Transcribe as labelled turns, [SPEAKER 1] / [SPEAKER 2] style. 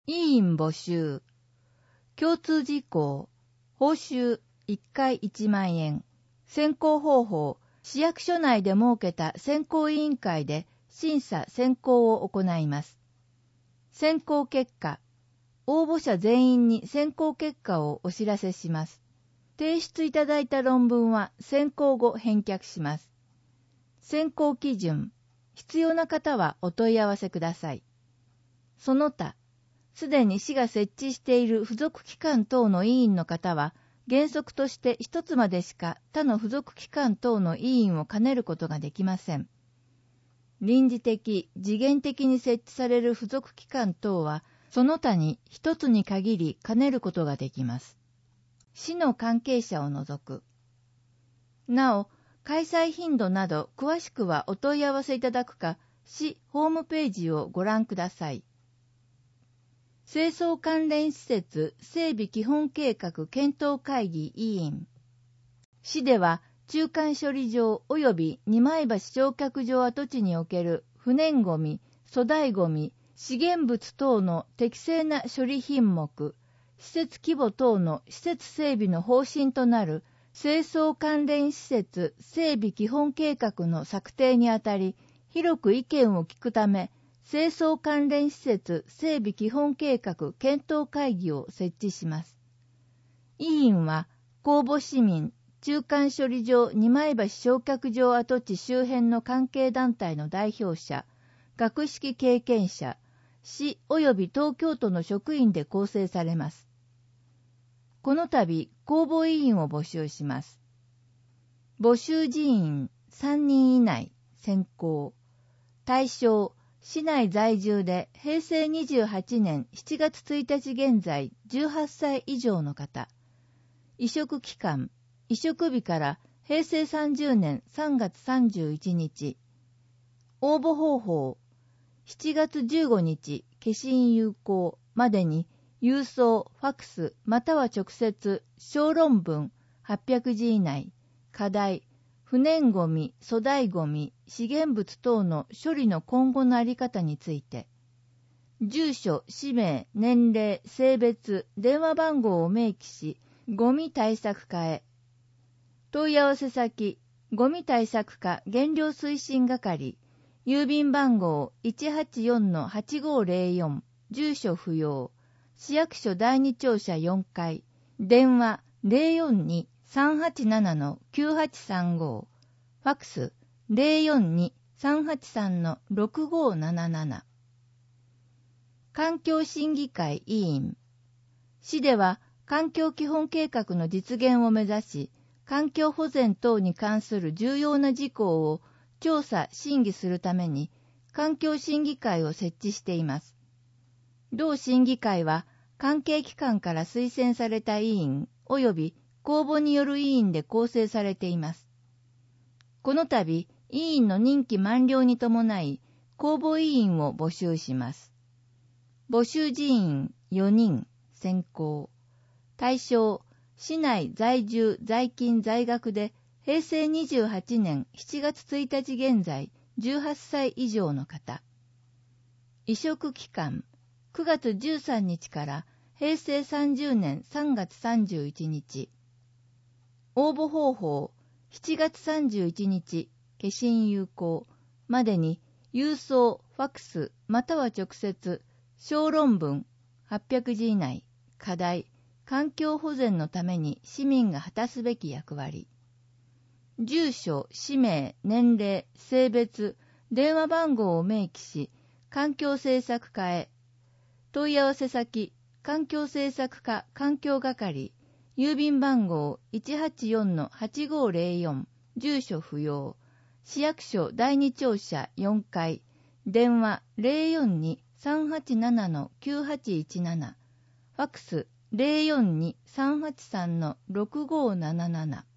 [SPEAKER 1] 委員募集。共通事項。報酬1回1万円。選考方法。市役所内で設けた選考委員会で審査選考を行います。選考結果。応募者全員に選考結果をお知らせします。提出いただいた論文は選考後返却します。選考基準。必要な方はお問い合わせください。その他、すでに市が設置している付属機関等の委員の方は、原則として一つまでしか他の付属機関等の委員を兼ねることができません。臨時的、時限的に設置される付属機関等は、その他に一つに限り兼ねることができます。市の関係者を除く。なお、開催頻度など詳しくはお問い合わせいただくか、市ホームページをご覧ください。清掃関連施設整備基本計画検討会議委員。市では中間処理場及び二枚橋焼却場跡地における不燃ごみ、粗大ごみ、資源物等の適正な処理品目、施設規模等の施設整備の方針となる清掃関連施設整備基本計画の策定にあたり、広く意見を聞くため、清掃関連施設整備基本計画検討会議を設置します。委員は、公募市民、中間処理場二枚橋焼却場跡地周辺の関係団体の代表者、学識経験者、市及び東京都の職員で構成されます。この度、公募委員を募集します。募集人員3人以内、選考。対象、市内在住で平成28年7月1日現在18歳以上の方。委嘱期間、委嘱日から平成30年3月31日。応募方法、7月15日、消印有効までに、郵送、ファクス、または直接、小論文800字以内、課題、不燃ごみ、粗大ごみ、資源物等の処理の今後のあり方について、住所、氏名、年齢、性別、電話番号を明記し、ゴミ対策課へ。問い合わせ先、ゴミ対策課減量推進係、郵便番号 184-8504、住所不要、市役所第二庁舎4階、電話 042-387-9835、ファクス 042-383-6577。環境審議会委員。市では環境基本計画の実現を目指し、環境保全等に関する重要な事項を調査・審議するために環境審議会を設置しています。同審議会は関係機関から推薦された委員及び公募による委員で構成されています。この度、委員の任期満了に伴い、公募委員を募集します。募集人員4人、選考。対象、市内在住在勤在学で平成28年7月1日現在18歳以上の方。委嘱期間、9月13日から平成30年3月31日。応募方法、7月31日、消印有効までに郵送、ファクス、または直接、小論文800字以内、課題、環境保全のために市民が果たすべき役割。住所、氏名、年齢、性別、電話番号を明記し、環境政策課へ。問い合わせ先、環境政策課環境係、郵便番号 184-8504、住所不要、市役所第二庁舎4階、電話 042-387-9817、ファクス 042-383-6577。